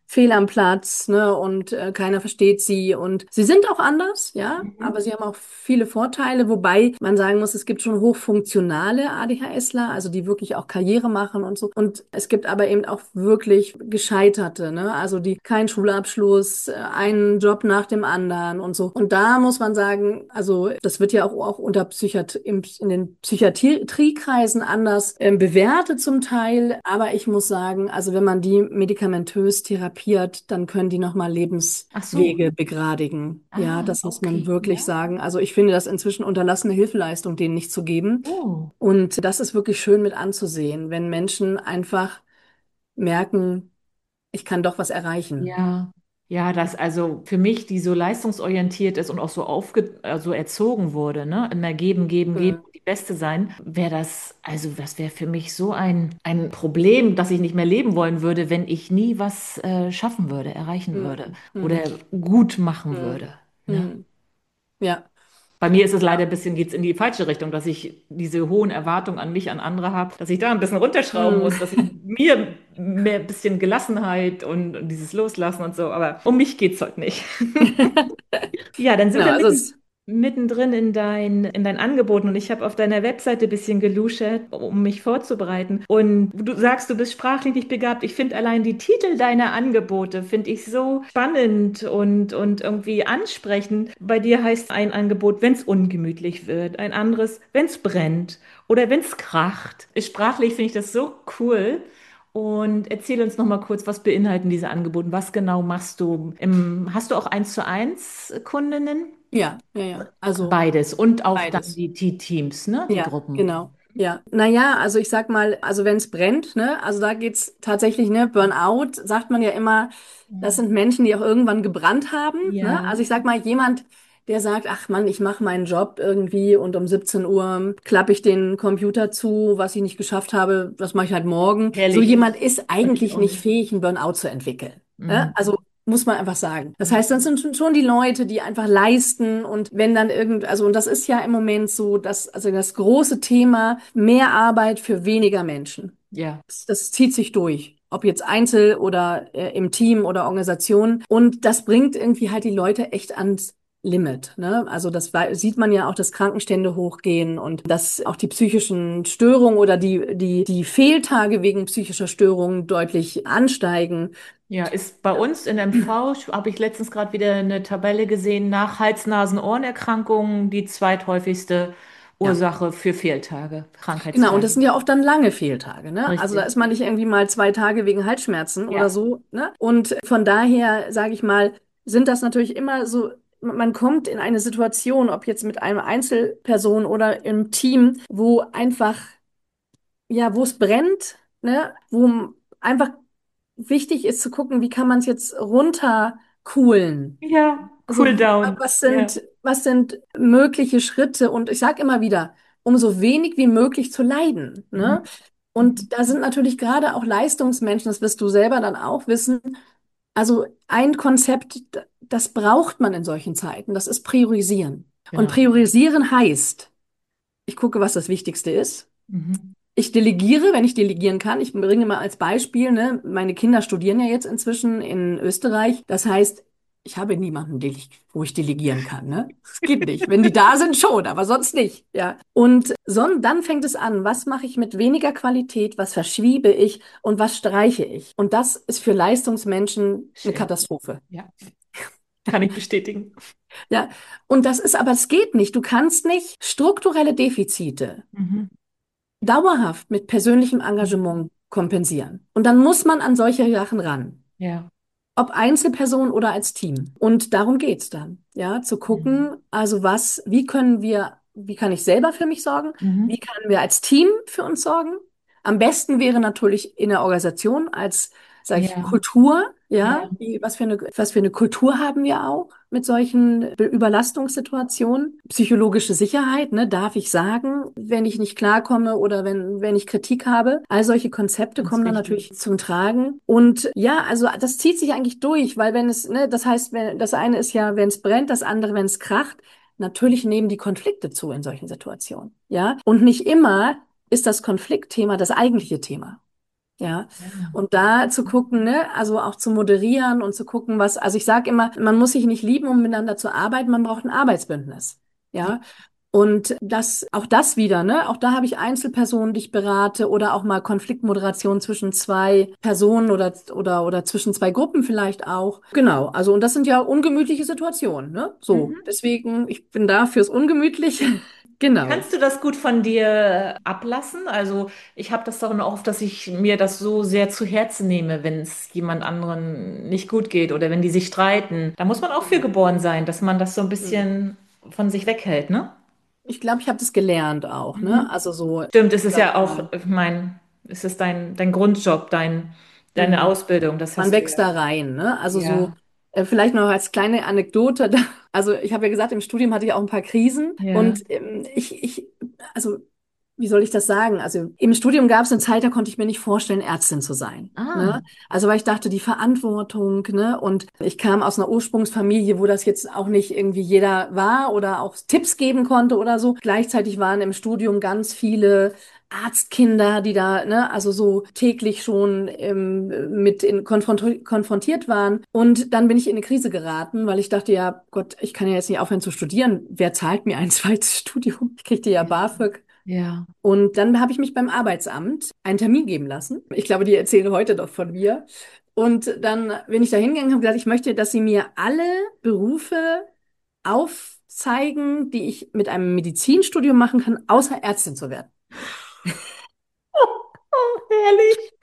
fehl am Platz, ne, und keiner versteht sie und sie sind auch anders, ja, Mhm. aber sie haben auch viele Vorteile, wobei man sagen muss, es gibt schon hochfunktionale ADHSler, also die wirklich auch Karriere machen und so und es gibt aber eben auch wirklich Gescheiterte, ne, also die keinen Schulabschluss, einen Job nach dem anderen und so und da muss man sagen, also das wird ja auch unter in den Psychiatriekreisen anders bewertet zum Teil, aber ich muss sagen, also wenn man die medikamentös therapiert, dann können die nochmal Ach so. Lebenswege begradigen. Ja, Ah, das muss man okay. wirklich Ja. sagen. Also ich finde das inzwischen unterlassene Hilfeleistung, denen nicht zu geben. Oh. Und das ist wirklich schön mit anzusehen, wenn Menschen einfach merken, ich kann doch was erreichen. Ja, ja, dass also für mich, die so leistungsorientiert ist und auch so also erzogen wurde, ne? Immer geben, geben, geben, Mhm. die Beste sein, wäre das, also das wäre für mich so ein Problem, dass ich nicht mehr leben wollen würde, wenn ich nie was schaffen würde, erreichen würde Mhm. oder Mhm. gut machen Mhm. würde. Ne? Mhm. Ja. Bei mir ist es leider ein bisschen, geht's in die falsche Richtung, dass ich diese hohen Erwartungen an mich, an andere habe, dass ich da ein bisschen runterschrauben Mhm. muss, dass ich mir mehr ein bisschen Gelassenheit und dieses Loslassen und so. Aber um mich geht's heute nicht. Ja, dann sind Genau, wir also es, mittendrin in dein Angeboten und ich habe auf deiner Webseite ein bisschen geluschert, um mich vorzubereiten. Und du sagst, du bist sprachlich nicht begabt. Ich finde allein die Titel deiner Angebote finde ich so spannend und irgendwie ansprechend. Bei dir heißt ein Angebot, wenn es ungemütlich wird, ein anderes, wenn es brennt oder wenn es kracht. Sprachlich finde ich das so cool. Und erzähl uns noch mal kurz, was beinhalten diese Angebote? Was genau machst du? Hast du auch eins zu eins Kundinnen? ja, ja, ja. Also Beides und auch dann beides. die Teams, ne? Die Ja, Gruppen. genau. Ja, naja, also ich sag mal, also wenn es brennt, ne, also da geht's tatsächlich, ne, Burnout, sagt man ja immer, das sind Menschen, die auch irgendwann gebrannt haben, ne? Ja, Also ich sag mal, jemand, der sagt, ach Mann, ich mache meinen Job irgendwie und um 17 Uhr klappe ich den Computer zu, was ich nicht geschafft habe, das mache ich halt morgen. So herrlich. jemand ist Könnte ich eigentlich auch nicht nicht. fähig, einen Burnout zu entwickeln. Ne? Mhm. Also muss man einfach sagen. Das heißt, das sind schon die Leute, die einfach leisten und wenn dann also, und das ist ja im Moment so, also das große Thema, mehr Arbeit für weniger Menschen. Ja, Das zieht sich durch. Ob jetzt Einzel oder im Team oder Organisation. Und das bringt irgendwie halt die Leute echt ans Limit, ne? Also sieht man ja auch, dass Krankenstände hochgehen und dass auch die psychischen Störungen oder die Fehltage wegen psychischer Störungen deutlich ansteigen. ja, ist bei uns in MV, habe ich letztens gerade wieder eine Tabelle gesehen, nach Hals-Nasen-Ohrenerkrankungen die zweithäufigste Ja. Ursache für Fehltage, Genau, und das Krankheitstage. sind ja oft dann lange Fehltage, ne? Also da Richtig. ist man nicht irgendwie mal 2 Tage wegen Halsschmerzen oder Ja. so, ne? Und von daher, sage ich mal, sind das natürlich immer so, man kommt in eine Situation, ob jetzt mit einer Einzelperson oder im Team, wo einfach, ja, wo es brennt, ne? Wo einfach wichtig ist zu gucken, wie kann man es jetzt runterkühlen. Ja, Also cool down. Ja. was sind mögliche Schritte? Und ich sage immer wieder, um so wenig wie möglich zu leiden, Mhm. ne? Mhm. Und da sind natürlich gerade auch Leistungsmenschen, das wirst du selber dann auch wissen. Also ein Konzept, das braucht man in solchen Zeiten, das ist Priorisieren. Und Genau. Priorisieren heißt, ich gucke, was das Wichtigste ist. Mhm. Ich delegiere, wenn ich delegieren kann. Ich bringe mal als Beispiel, ne, meine Kinder studieren ja jetzt inzwischen in Österreich. Das heißt, ich habe niemanden, wo ich delegieren kann, ne? Das geht nicht. Wenn die da sind, schon, aber sonst nicht, ja. Und dann fängt es an. Was mache ich mit weniger Qualität? Was verschiebe ich? Und was streiche ich? Und das ist für Leistungsmenschen eine Schön. Katastrophe. Ja, kann ich bestätigen. Ja. Und aber es geht nicht. Du kannst nicht strukturelle Defizite Mhm. dauerhaft mit persönlichem Engagement kompensieren. Und dann muss man an solche Sachen ran. Ja. Ob Einzelperson oder als Team. Und darum geht's dann, ja, zu Mhm. gucken, also wie kann ich selber für mich sorgen? Wie Mhm. können wir als Team für uns sorgen? Am besten wäre natürlich in der Organisation als, sage ich, Ja. Kultur, ja, Ja. was für eine Kultur haben wir auch mit solchen Überlastungssituationen? Psychologische Sicherheit, ne, darf ich sagen, wenn ich nicht klarkomme oder wenn ich Kritik habe? All solche Konzepte Ganz kommen dann wichtig. natürlich zum Tragen. Und ja, also das zieht sich eigentlich durch, weil ne, das heißt, das eine ist ja, wenn es brennt, das andere, wenn es kracht. Natürlich nehmen die Konflikte zu in solchen Situationen, ja. Und nicht immer ist das Konfliktthema das eigentliche Thema. Ja, Ja. und da zu gucken, ne, also auch zu moderieren und zu gucken, was, also ich sage immer, man muss sich nicht lieben, um miteinander zu arbeiten, man braucht ein Arbeitsbündnis. Ja, und auch das wieder, ne, auch da habe ich Einzelpersonen, die ich berate oder auch mal Konfliktmoderation zwischen zwei Personen oder zwischen zwei Gruppen vielleicht auch. Genau, also und das sind ja ungemütliche Situationen, ne, so. Mhm. Deswegen, ich bin da fürs Ungemütliche. Genau. Kannst du das gut von dir ablassen? Also ich habe das darin oft, dass ich mir das so sehr zu Herzen nehme, wenn es jemand anderen nicht gut geht oder wenn die sich streiten. Da muss man auch für Mhm. geboren sein, dass man das so ein Mhm. bisschen von sich weghält, ne? Ich glaube, ich habe das gelernt auch, ne? Mhm. Also so, Stimmt, es ist sag ja ich auch, mal. ich meine, es ist dein Grundjob, deine Mhm. Ausbildung, das Man hast du wächst da ja. rein, ne? Also so, Ja, vielleicht noch als kleine Anekdote. Also ich habe ja gesagt, im Studium hatte ich auch ein paar Krisen ja. und also wie soll ich das sagen? Also im Studium gab es eine Zeit, da konnte ich mir nicht vorstellen, Ärztin zu sein. Ah. Ne? Also weil ich dachte, die Verantwortung, ne? Und ich kam aus einer Ursprungsfamilie, wo das jetzt auch nicht irgendwie jeder war oder auch Tipps geben konnte oder so. Gleichzeitig waren im Studium ganz viele Arztkinder, die da, ne, also so täglich schon konfrontiert waren. Und dann bin ich in eine Krise geraten, weil ich dachte, ja, Gott, ich kann ja jetzt nicht aufhören zu studieren. Wer zahlt mir ein zweites Studium? Ich kriegte ja Ja. BAföG. Ja. Und dann habe ich mich beim Arbeitsamt einen Termin geben lassen. Ich glaube, die erzählen heute doch von mir. Und dann bin ich da hingegangen und habe gesagt, ich möchte, dass Sie mir alle Berufe aufzeigen, die ich mit einem Medizinstudium machen kann, außer Ärztin zu werden. Oh, herrlich.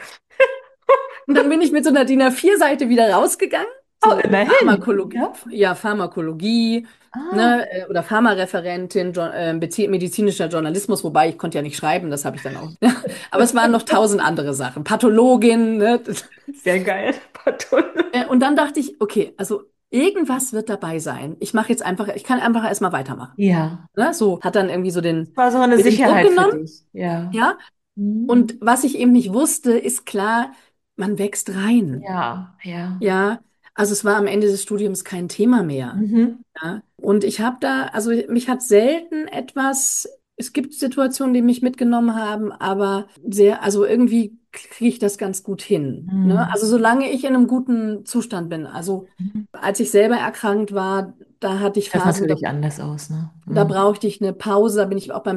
Und dann bin ich mit so einer DIN A4-Seite wieder rausgegangen, Oh, so immerhin. Ja. Pharmakologie, Ah. ne, oder Pharmareferentin, medizinischer Journalismus, wobei ich konnte ja nicht schreiben, das habe ich dann auch. Aber es waren noch tausend andere Sachen. Pathologin, ne? Sehr geil. Patrolle. Und dann dachte ich, okay, also irgendwas wird dabei sein. Ich kann einfach erstmal weitermachen. Ja. Ne? So, hat dann irgendwie so War so eine den Druck Sicherheit für genommen, dich. Ja. ja. Und Mhm. was ich eben nicht wusste, ist klar, man wächst rein. Ja, ja. Ja, also es war am Ende des Studiums kein Thema mehr. Mhm. Ja, und ich habe da, also mich hat selten etwas, es gibt Situationen, die mich mitgenommen haben, aber also irgendwie kriege ich das ganz gut hin. Ne? Mhm. Also solange ich in einem guten Zustand bin. Also Mhm. als ich selber erkrankt war, da hatte ich Das Phasen, natürlich anders aus, ne? da Mhm. brauchte ich eine Pause, da bin ich auch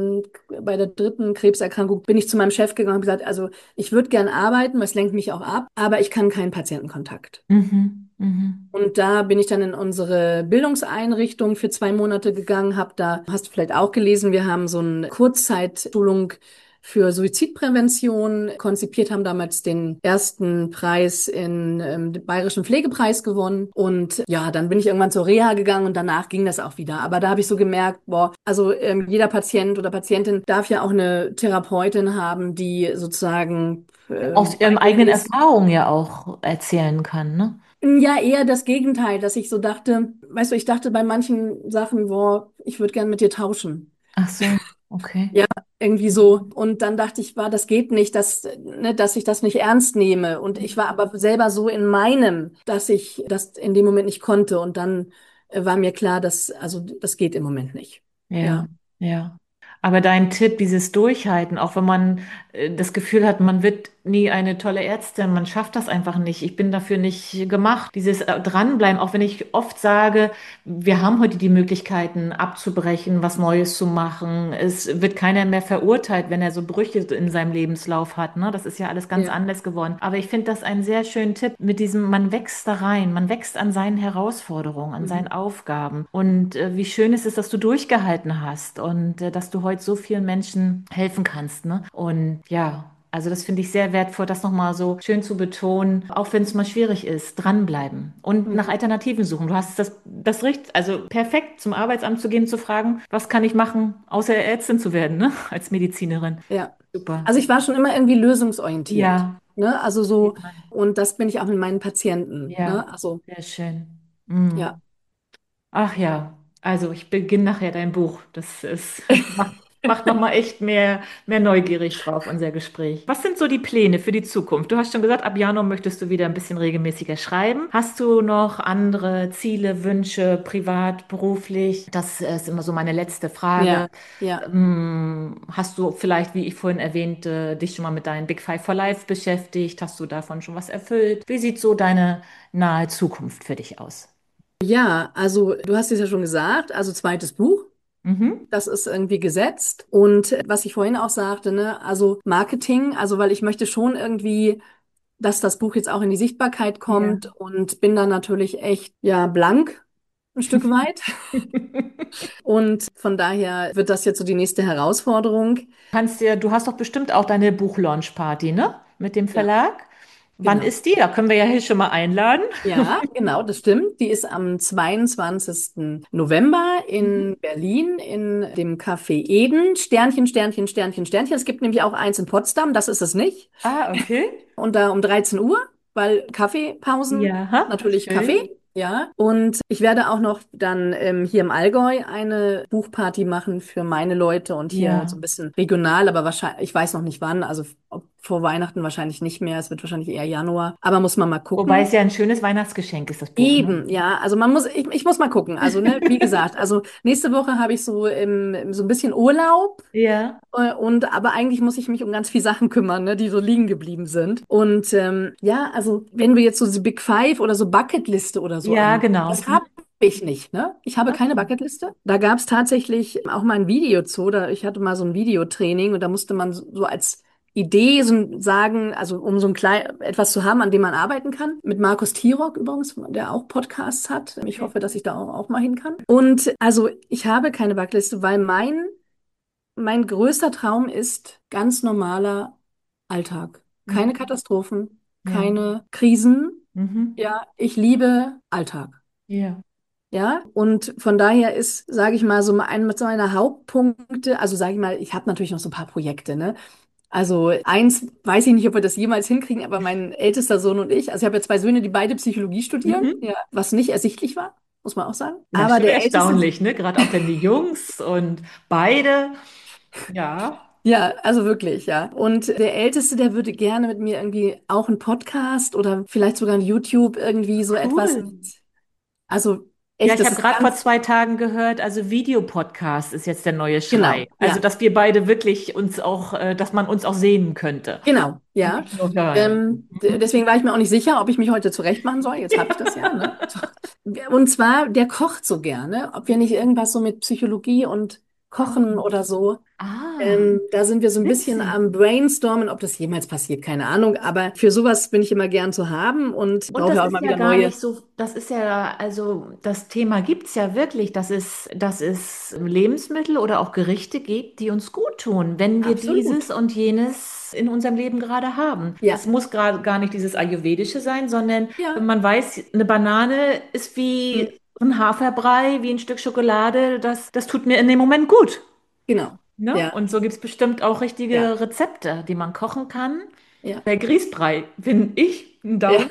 bei der dritten Krebserkrankung, bin ich zu meinem Chef gegangen und habe gesagt, also ich würde gern arbeiten, es lenkt mich auch ab, aber ich kann keinen Patientenkontakt. Mhm. Mhm. Und da bin ich dann in unsere Bildungseinrichtung für 2 Monate gegangen, habe da, hast du vielleicht auch gelesen, wir haben so eine Kurzzeitschulung für Suizidprävention konzipiert, haben damals den ersten Preis den Bayerischen Pflegepreis gewonnen. Und ja, dann bin ich irgendwann zur Reha gegangen und danach ging das auch wieder. Aber da habe ich so gemerkt, boah, also jeder Patient oder Patientin darf ja auch eine Therapeutin haben, die sozusagen Aus bei ihren ihr eigenen ist. Erfahrungen ja auch erzählen kann, ne? Ja, eher das Gegenteil, dass ich so dachte, weißt du, ich dachte bei manchen Sachen, boah, ich würde gern mit dir tauschen. Ach so, okay. Ja, irgendwie so. Und dann dachte ich, das geht nicht, dass ich das nicht ernst nehme. Und ich war aber selber so in meinem, dass ich das in dem Moment nicht konnte. Und dann war mir klar, also das geht im Moment nicht. Ja, Ja. ja. Aber dein Tipp, dieses Durchhalten, auch wenn man das Gefühl hat, man wird nie eine tolle Ärztin, man schafft das einfach nicht. Ich bin dafür nicht gemacht. Dieses Dranbleiben, auch wenn ich oft sage, wir haben heute die Möglichkeiten abzubrechen, was Neues zu machen. Es wird keiner mehr verurteilt, wenn er so Brüche in seinem Lebenslauf hat, ne? Das ist ja alles ganz Ja. anders geworden. Aber ich finde das einen sehr schönen Tipp mit diesem, man wächst da rein, man wächst an seinen Herausforderungen, an seinen Mhm. Aufgaben. Und wie schön ist es, dass du durchgehalten hast und dass du heute so vielen Menschen helfen kannst, ne? Und ja. Also das finde ich sehr wertvoll, das nochmal so schön zu betonen, auch wenn es mal schwierig ist, dranbleiben und nach Mhm. Alternativen suchen. Du hast das Recht, also perfekt zum Arbeitsamt zu gehen, zu fragen, was kann ich machen, außer Ärztin zu werden, ne? Als Medizinerin. Ja. Super. Also ich war schon immer irgendwie lösungsorientiert. Ja, Ne? Also so, sieht man. und das bin ich auch mit meinen Patienten. Ja, Ne? Also, sehr schön. ja. Mhm. Ach ja, also ich beginne nachher dein Buch. Das ist, Macht nochmal echt mehr neugierig drauf, unser Gespräch. Was sind so die Pläne für die Zukunft? Du hast schon gesagt, ab Januar möchtest du wieder ein bisschen regelmäßiger schreiben. Hast du noch andere Ziele, Wünsche, privat, beruflich? Das ist immer so meine letzte Frage. Ja, ja. Hast du vielleicht, wie ich vorhin erwähnte, dich schon mal mit deinen Big Five for Life beschäftigt? Hast du davon schon was erfüllt? Wie sieht so deine nahe Zukunft für dich aus? Ja, also du hast es ja schon gesagt, also zweites Buch. Mhm. Das ist irgendwie gesetzt. Und was ich vorhin auch sagte, ne, also Marketing, also weil ich möchte schon irgendwie, dass das Buch jetzt auch in die Sichtbarkeit Ja. kommt und bin dann natürlich echt, ja, blank ein Stück weit. Und von daher wird das jetzt so die nächste Herausforderung. Du hast doch bestimmt auch deine Buchlaunch-Party, ne? Mit dem Ja, Verlag. Wann genau. ist die? Da können wir ja hier schon mal einladen. Ja, genau, das stimmt. Die ist am 22. November Mhm. in Berlin in dem Café Eden. Sternchen, Sternchen, Sternchen, Sternchen. Es gibt nämlich auch eins in Potsdam, das ist es nicht. Ah, okay. Und da um 13 Uhr, weil Kaffeepausen, Ja, ha, natürlich schön. Kaffee. Ja, und ich werde auch noch dann hier im Allgäu eine Buchparty machen für meine Leute und hier so Ja. ein bisschen regional, aber wahrscheinlich, ich weiß noch nicht wann, also vor Weihnachten wahrscheinlich nicht mehr, es wird wahrscheinlich eher Januar, aber muss man mal Wobei gucken. es ja ein schönes Weihnachtsgeschenk ist, das Buch, ne? Eben, ja, also ich muss mal gucken. Also, ne, wie gesagt, also nächste Woche habe ich so so ein bisschen Urlaub. Ja. Und aber eigentlich muss ich mich um ganz viele Sachen kümmern, ne, die so liegen geblieben sind. Und ja, also wenn wir jetzt so die Big Five oder so Bucketliste oder so Ja, an, genau. das habe ich nicht, ne? Ich habe keine Okay. Bucketliste. Da gab es tatsächlich auch mal ein Video zu, ich hatte mal so ein Videotraining und da musste man so als Idee sagen, also um so ein klein etwas zu haben, an dem man arbeiten kann. Mit Markus Tirok übrigens, der auch Podcasts hat. Ich Okay. hoffe, dass ich da auch mal hin kann. Und also ich habe keine Bucketliste, weil mein größter Traum ist ganz normaler Alltag. Keine Mhm. Katastrophen, Ja. keine Krisen. Mhm. Ja, ich liebe Alltag. Ja. Ja, und von daher ist, sage ich mal, so meiner Hauptpunkte, also sage ich mal, ich habe natürlich noch so ein paar Projekte, ne? Also eins weiß ich nicht, ob wir das jemals hinkriegen, aber mein ältester Sohn und ich, also ich habe ja zwei Söhne, die beide Psychologie studieren, Mhm. ja, was nicht ersichtlich war, muss man auch sagen. Na, Aber schon der älteste, erstaunlich, ne? Gerade auch dann die Jungs und beide. Ja. ja, also wirklich, ja. Und der Älteste, der würde gerne mit mir irgendwie auch einen Podcast oder vielleicht sogar ein YouTube irgendwie so etwas mit. Cool. Also Ja, echt, ich das habe ist gerade vor ganz 2 Tagen gehört, also Videopodcast ist jetzt der neue genau, Schrei. Also, ja, dass wir beide wirklich dass man uns auch sehen könnte genau, und ja. nicht nur hören. Mhm. Deswegen war ich mir auch nicht sicher, ob ich mich heute zurecht machen soll. Jetzt habe ich das ja, ne? Und zwar, der kocht so gerne, ob wir nicht irgendwas so mit Psychologie und Kochen Kochen. oder so. Ah, Da sind wir so ein bisschen witzig. am Brainstormen, ob das jemals passiert, keine Ahnung. Aber für sowas bin ich immer gern zu haben und Und brauche das ja auch ist immer ja wieder gar neue. nicht so, das ist ja, also das Thema gibt es ja wirklich, dass es Lebensmittel oder auch Gerichte gibt, die uns gut tun, wenn wir Absolut. dieses und jenes in unserem Leben gerade haben. Ja, Es muss gerade gar nicht dieses Ayurvedische sein, sondern ja, man weiß, eine Banane ist hm, wie ein Haferbrei, wie ein Stück Schokolade, das tut mir in dem Moment gut. genau. Ne? Ja, Und so gibt es bestimmt auch ja, richtige Rezepte, die man kochen kann. ja, Der Grießbrei, finde ich, ein ja. Daumen.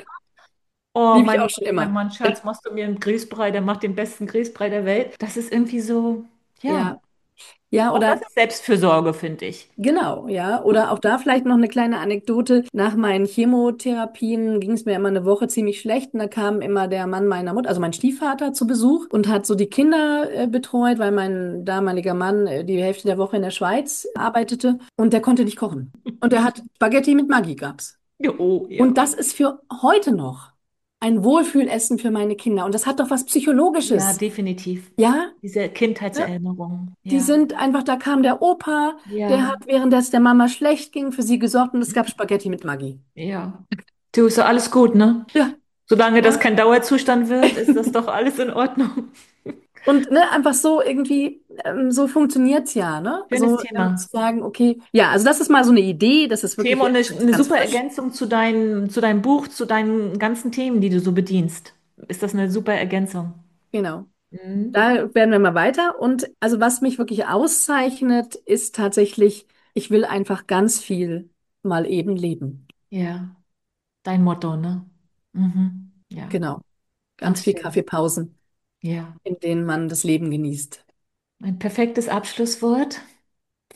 Oh, Liebe ich auch schon mein immer. Mann, Schatz, machst du mir einen Grießbrei, der macht den besten Grießbrei der Welt. Das ist irgendwie so, ja, Ja, ja, auch das oder ist Selbstfürsorge, finde ich. genau, ja. Oder auch da vielleicht noch eine kleine Anekdote. Nach meinen Chemotherapien ging es mir immer eine Woche ziemlich schlecht und da kam immer der Mann meiner Mutter, also mein Stiefvater, zu Besuch und hat so die Kinder betreut, weil mein damaliger Mann die Hälfte der Woche in der Schweiz arbeitete und der konnte nicht kochen. Und der hat Spaghetti mit Maggi gab's. Ja, oh, Und ja. das ist für heute noch ein Wohlfühlessen für meine Kinder. Und das hat doch was Ja, Psychologisches. definitiv. Ja? Diese Ne? Kindheitserinnerungen. Die Ja, sind einfach, da kam der Opa, der ja, hat, während es der Mama schlecht ging, für sie gesorgt und es gab Spaghetti mit Maggi. ja. Du, ist doch alles gut, ne? Ja, Solange das ja. kein Dauerzustand wird, ist das doch alles in Ordnung. Und ne, einfach so irgendwie, so funktioniert's ja, ne? Schönes So zu Thema. sagen, okay, ja, also das ist mal so eine Idee, das ist wirklich Thema und jetzt eine ganz super frisch. Ergänzung zu deinem Buch, zu deinen ganzen Themen, die du so bedienst. Ist das eine super Ergänzung? Genau. Mhm. Da werden wir mal weiter. Und also was mich wirklich auszeichnet, ist tatsächlich, ich will einfach ganz viel mal eben leben. Ja, dein Motto, ne? Mhm. Ja, Genau. ach Ganz viel schön. Kaffeepausen, Ja, in denen man das Leben genießt. ein perfektes Abschlusswort.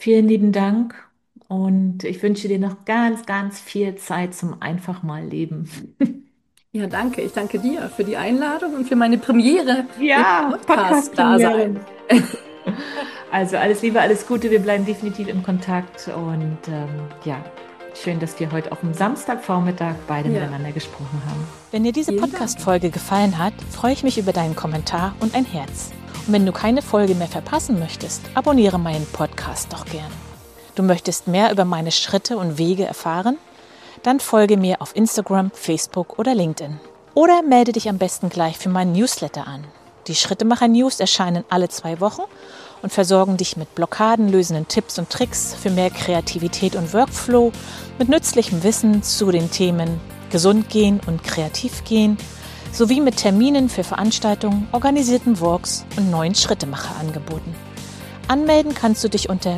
Vielen lieben Dank und ich wünsche dir noch ganz, ganz viel Zeit zum einfach mal Leben. Ja, danke. Ich danke dir für die Einladung und für meine Premiere im Ja, Podcast-Dasein. Podcast-Premiere. Also alles Liebe, alles Gute. Wir bleiben definitiv im Kontakt und ja, schön, dass wir heute auch am Samstagvormittag beide Ja, miteinander gesprochen haben. Wenn dir diese vielen Dank. Podcast-Folge gefallen hat, freue ich mich über deinen Kommentar und ein Herz. Und wenn du keine Folge mehr verpassen möchtest, abonniere meinen Podcast doch gern. Du möchtest mehr über meine Schritte und Wege erfahren? Dann folge mir auf Instagram, Facebook oder LinkedIn. Oder melde dich am besten gleich für meinen Newsletter an. Die Schrittemacher-News erscheinen alle 2 Wochen und versorgen dich mit blockadenlösenden Tipps und Tricks für mehr Kreativität und Workflow, mit nützlichem Wissen zu den Themen Gesund gehen und kreativ gehen, sowie mit Terminen für Veranstaltungen, organisierten Walks und neuen Schrittemacher-Angeboten. Anmelden kannst du dich unter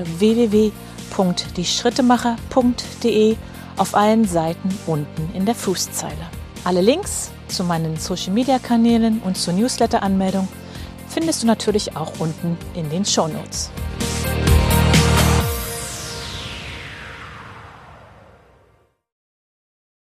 www.dieschrittemacher.de auf allen Seiten unten in der Fußzeile. Alle Links zu meinen Social-Media-Kanälen und zur Newsletter-Anmeldung findest du natürlich auch unten in den Shownotes.